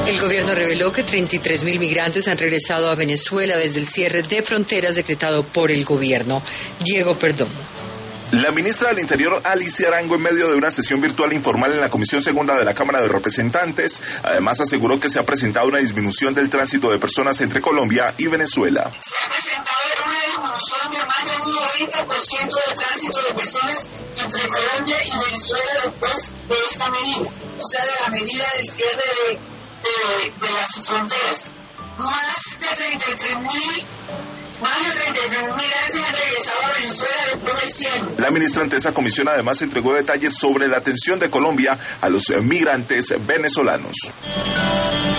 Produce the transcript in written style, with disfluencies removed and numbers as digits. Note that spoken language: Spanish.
El gobierno reveló que 33.000 migrantes han regresado a Venezuela desde el cierre de fronteras decretado por el gobierno. Diego Perdomo. La ministra del Interior, Alicia Arango, en medio de una sesión virtual informal en la Comisión Segunda de la Cámara de Representantes, además aseguró que se ha presentado una disminución del tránsito de personas entre Colombia y Venezuela. Se ha presentado una disminución de más de un 90% del tránsito de personas entre Colombia y Venezuela después de esta medida, o sea, de la medida del cierre de las fronteras. Más de 33.000 migrantes han regresado a Venezuela después del cierre. La ministra ante esa comisión además entregó detalles sobre la atención de Colombia a los migrantes venezolanos.